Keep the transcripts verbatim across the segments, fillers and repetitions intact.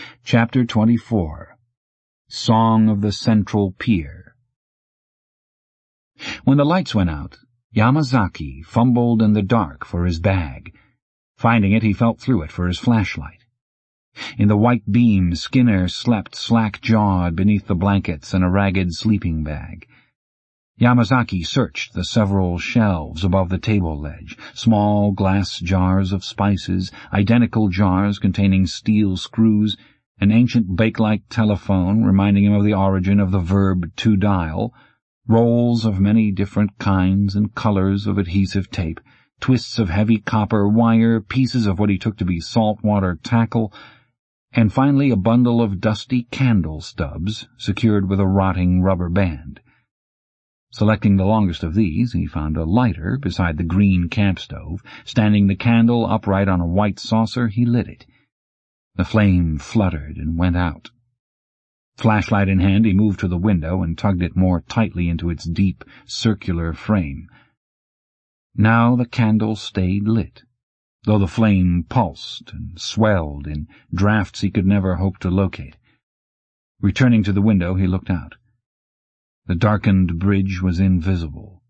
Chapter twenty-four. Song of the Central Pier. When the lights went out, Yamazaki fumbled in the dark for his bag. Finding it, he felt through it for his flashlight. In the white beam, Skinner slept slack-jawed beneath the blankets in a ragged sleeping bag. Yamazaki searched the several shelves above the table ledge, small glass jars of spices, identical jars containing steel screws, an ancient Bakelite telephone reminding him of the origin of the verb to dial, rolls of many different kinds and colors of adhesive tape, twists of heavy copper wire, pieces of what he took to be saltwater tackle, and finally a bundle of dusty candle stubs secured with a rotting rubber band. Selecting the longest of these, he found a lighter beside the green camp stove. Standing the candle upright on a white saucer, he lit it. The flame fluttered and went out. Flashlight in hand, he moved to the window and tugged it more tightly into its deep, circular frame. Now the candle stayed lit, though the flame pulsed and swelled in drafts he could never hope to locate. Returning to the window, he looked out. The darkened bridge was invisible.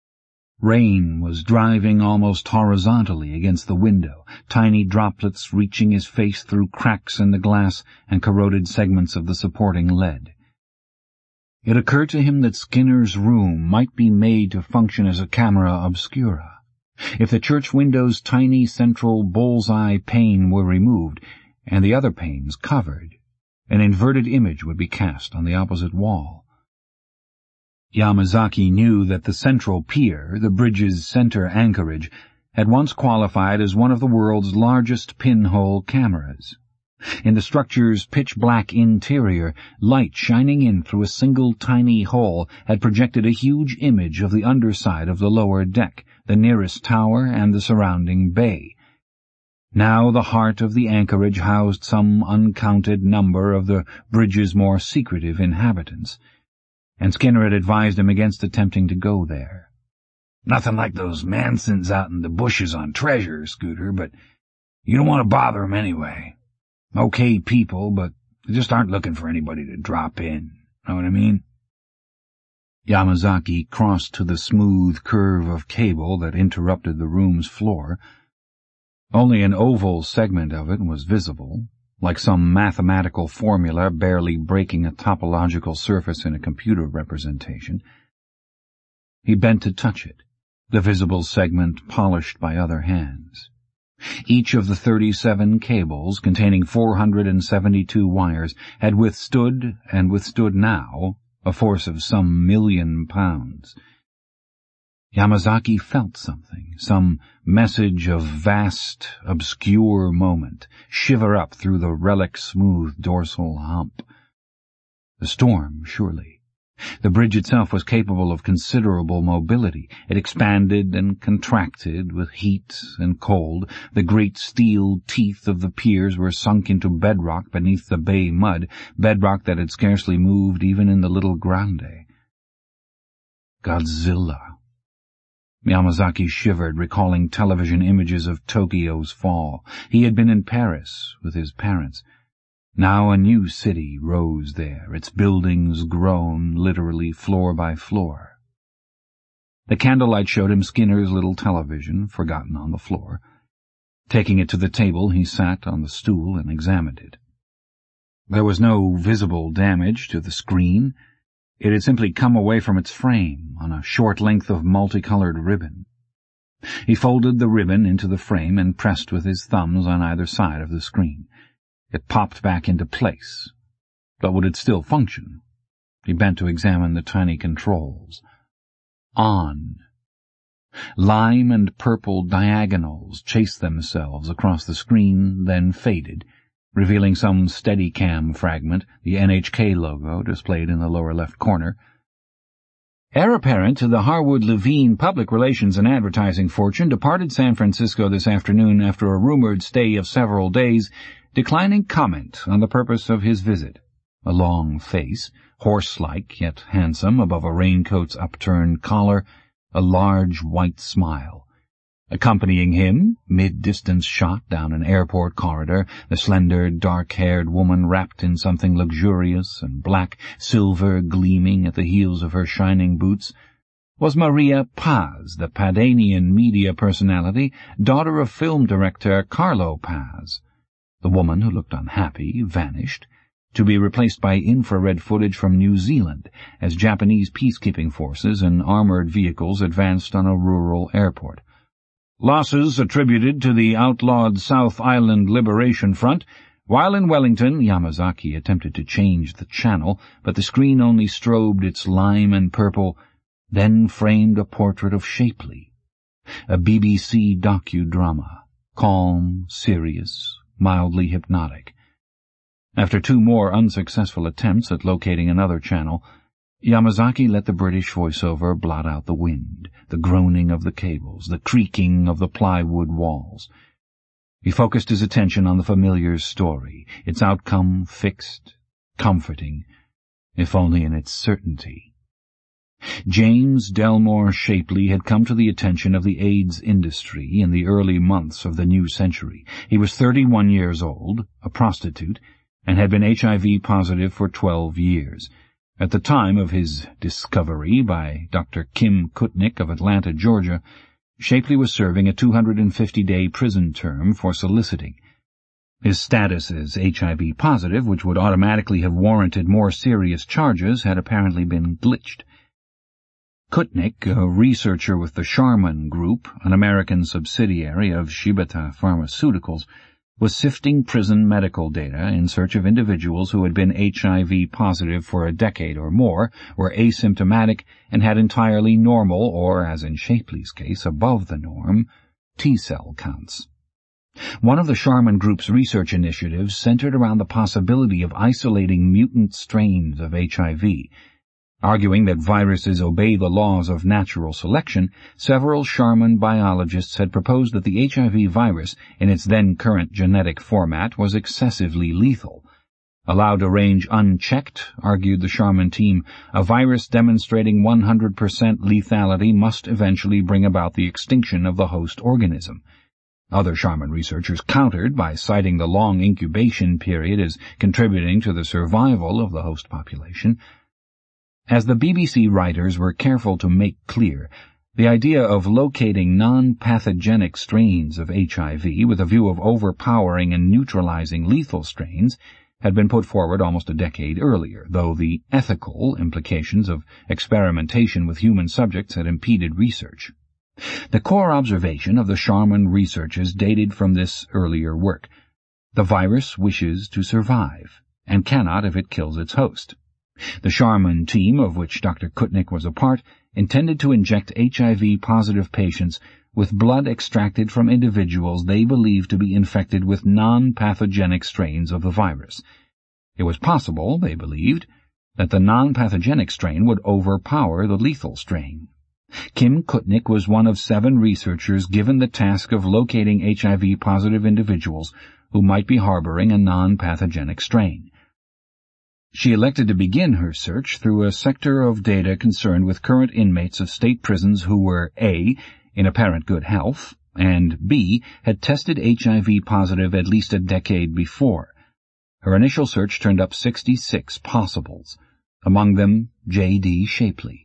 Rain was driving almost horizontally against the window, tiny droplets reaching his face through cracks in the glass and corroded segments of the supporting lead. It occurred to him that Skinner's room might be made to function as a camera obscura. If the church window's tiny central bull's-eye pane were removed, and the other panes covered, an inverted image would be cast on the opposite wall. Yamazaki knew that the central pier, the bridge's center anchorage, had once qualified as one of the world's largest pinhole cameras. In the structure's pitch-black interior, light shining in through a single tiny hole had projected a huge image of the underside of the lower deck, the nearest tower, and the surrounding bay. Now the heart of the anchorage housed some uncounted number of the bridge's more secretive inhabitants, and Skinner had advised him against attempting to go there. "Nothing like those Mansons out in the bushes on Treasure, Scooter, but you don't want to bother 'em anyway. Okay people, but they just aren't looking for anybody to drop in. Know what I mean?" Yamazaki crossed to the smooth curve of cable that interrupted the room's floor. Only an oval segment of it was visible, like some mathematical formula barely breaking a topological surface in a computer representation. He bent to touch it, the visible segment polished by other hands. Each of the thirty-seven cables, containing four hundred seventy-two wires, had withstood, and withstood now, a force of some million pounds. Yamazaki felt something, some message of vast, obscure moment, shiver up through the relic-smooth dorsal hump. The storm, surely. The bridge itself was capable of considerable mobility. It expanded and contracted with heat and cold. The great steel teeth of the piers were sunk into bedrock beneath the bay mud, bedrock that had scarcely moved even in the Little Grande. Godzilla. Yamazaki shivered, recalling television images of Tokyo's fall. He had been in Paris with his parents. Now a new city rose there, its buildings grown, literally floor by floor. The candlelight showed him Skinner's little television, forgotten on the floor. Taking it to the table, he sat on the stool and examined it. There was no visible damage to the screen. It had simply come away from its frame on a short length of multicolored ribbon. He folded the ribbon into the frame and pressed with his thumbs on either side of the screen. It popped back into place. But would it still function? He bent to examine the tiny controls. On. Lime and purple diagonals chased themselves across the screen, then faded, revealing some Steadicam fragment, the N H K logo displayed in the lower left corner. Heir apparent to the Harwood Levine public relations and advertising fortune departed San Francisco this afternoon after a rumored stay of several days, declining comment on the purpose of his visit. A long face, horse-like yet handsome above a raincoat's upturned collar, a large white smile. Accompanying him, mid-distance shot down an airport corridor, the slender, dark-haired woman wrapped in something luxurious and black, silver gleaming at the heels of her shining boots, was Maria Paz, the Padanian media personality, daughter of film director Carlo Paz. The woman, who looked unhappy, vanished, to be replaced by infrared footage from New Zealand as Japanese peacekeeping forces and armoured vehicles advanced on a rural airport. Losses attributed to the outlawed South Island Liberation Front. While in Wellington, Yamazaki attempted to change the channel, but the screen only strobed its lime and purple, then framed a portrait of Shapley. A B B C docudrama, calm, serious, mildly hypnotic. After two more unsuccessful attempts at locating another channel, Yamazaki let the British voiceover blot out the wind, the groaning of the cables, the creaking of the plywood walls. He focused his attention on the familiar story, its outcome fixed, comforting, if only in its certainty. James Delmore Shapley had come to the attention of the AIDS industry in the early months of the new century. He was thirty-one years old, a prostitute, and had been H I V positive for twelve years. At the time of his discovery by Doctor Kim Kutnick of Atlanta, Georgia, Shapley was serving a two hundred fifty day prison term for soliciting. His status as H I V positive, which would automatically have warranted more serious charges, had apparently been glitched. Kutnick, a researcher with the Sharman Group, an American subsidiary of Shibata Pharmaceuticals, was sifting prison medical data in search of individuals who had been H I V positive for a decade or more, were asymptomatic, and had entirely normal, or, as in Shapley's case, above the norm, T-cell counts. One of the Sharman Group's research initiatives centered around the possibility of isolating mutant strains of H I V. Arguing that viruses obey the laws of natural selection, several Sharman biologists had proposed that the H I V virus, in its then-current genetic format, was excessively lethal. Allowed to range unchecked, argued the Sharman team, a virus demonstrating one hundred percent lethality must eventually bring about the extinction of the host organism. Other Sharman researchers countered by citing the long incubation period as contributing to the survival of the host population. As the B B C writers were careful to make clear, the idea of locating non-pathogenic strains of H I V with a view of overpowering and neutralizing lethal strains had been put forward almost a decade earlier, though the ethical implications of experimentation with human subjects had impeded research. The core observation of the Sharman researchers dated from this earlier work. The virus wishes to survive, and cannot if it kills its host. The Sharman team, of which Doctor Kutnick was a part, intended to inject H I V-positive patients with blood extracted from individuals they believed to be infected with non-pathogenic strains of the virus. It was possible, they believed, that the non-pathogenic strain would overpower the lethal strain. Kim Kutnick was one of seven researchers given the task of locating H I V-positive individuals who might be harboring a non-pathogenic strain. She elected to begin her search through a sector of data concerned with current inmates of state prisons who were A. in apparent good health, and B. had tested H I V positive at least a decade before. Her initial search turned up sixty-six possibles, among them J D Shapley.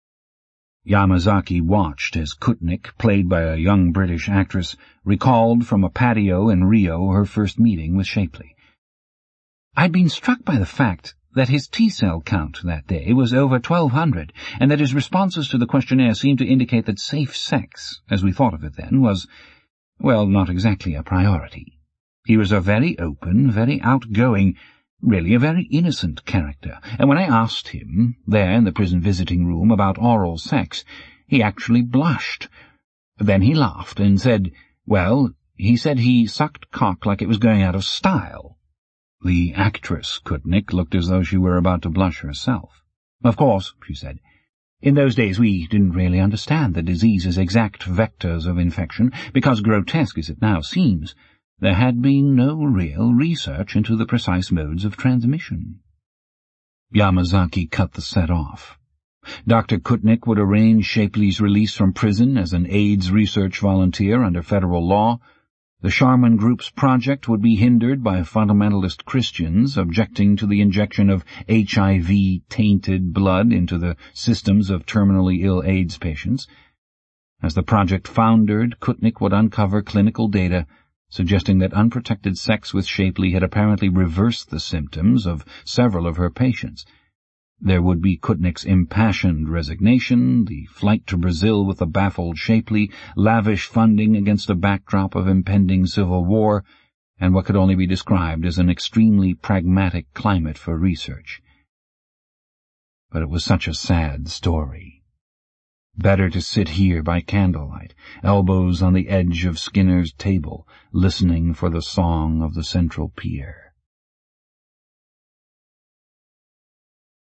Yamazaki watched as Kutnick, played by a young British actress, recalled from a patio in Rio her first meeting with Shapley. I'd been struck by the fact that his T-cell count that day was over twelve hundred, and that his responses to the questionnaire seemed to indicate that safe sex, as we thought of it then, was, well, not exactly a priority. He was a very open, very outgoing, really a very innocent character, and when I asked him, there in the prison visiting room, about oral sex, he actually blushed. Then he laughed and said, well, he said he sucked cock like it was going out of style. The actress, Kutnick, looked as though she were about to blush herself. Of course, she said, in those days we didn't really understand the disease's exact vectors of infection, because, grotesque as it now seems, there had been no real research into the precise modes of transmission. Yamazaki cut the set off. Doctor Kutnick would arrange Shapley's release from prison as an AIDS research volunteer under federal law. The Sharman Group's project would be hindered by fundamentalist Christians objecting to the injection of H I V-tainted blood into the systems of terminally ill AIDS patients. As the project foundered, Kutnick would uncover clinical data suggesting that unprotected sex with Shapley had apparently reversed the symptoms of several of her patients. There would be Kutnick's impassioned resignation, the flight to Brazil with the baffled Shapley, lavish funding against a backdrop of impending civil war, and what could only be described as an extremely pragmatic climate for research. But it was such a sad story. Better to sit here by candlelight, elbows on the edge of Skinner's table, listening for the song of the central pier.